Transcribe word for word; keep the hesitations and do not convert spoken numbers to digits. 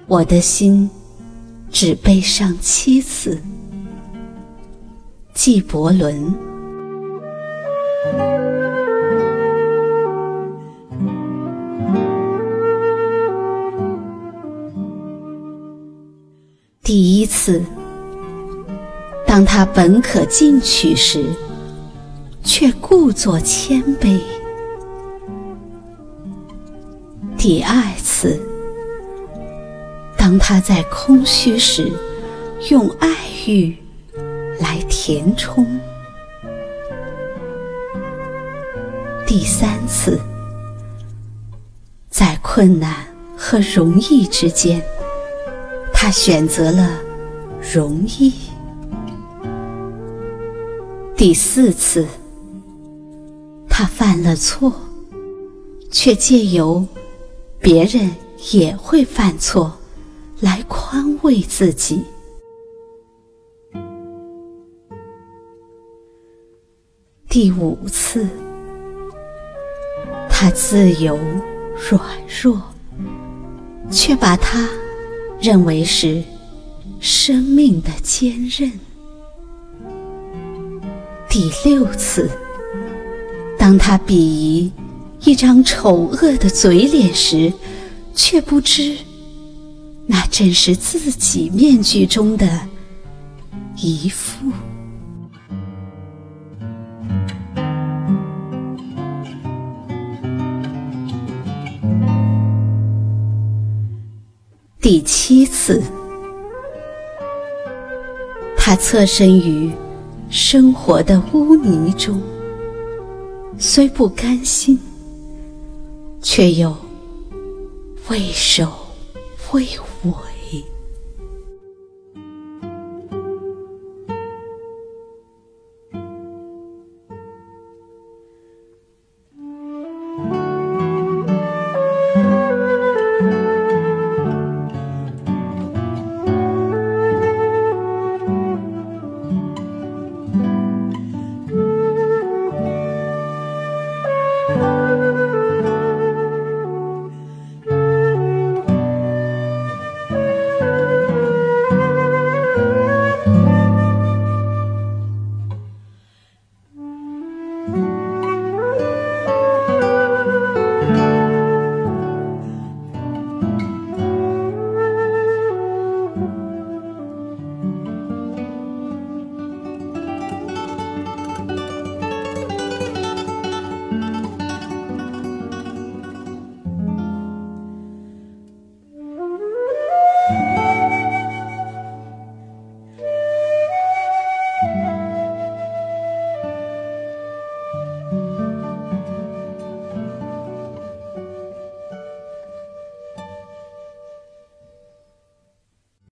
我的心只悲伤七次。纪伯伦。第一次，当他本可进取时，却故作谦卑。第二次，当他在空虚时，用爱欲来填充。第三次，在困难和容易之间，他选择了容易。第四次，他犯了错，却借由别人也会犯错来宽慰自己。第五次，他自由软弱，却把它认为是生命的坚韧。第六次，当他鄙夷一张丑恶的嘴脸时，却不知那正是自己面具中的一副。第七次，他侧身于生活的污泥中，虽不甘心，却又畏首畏尾。 嗯。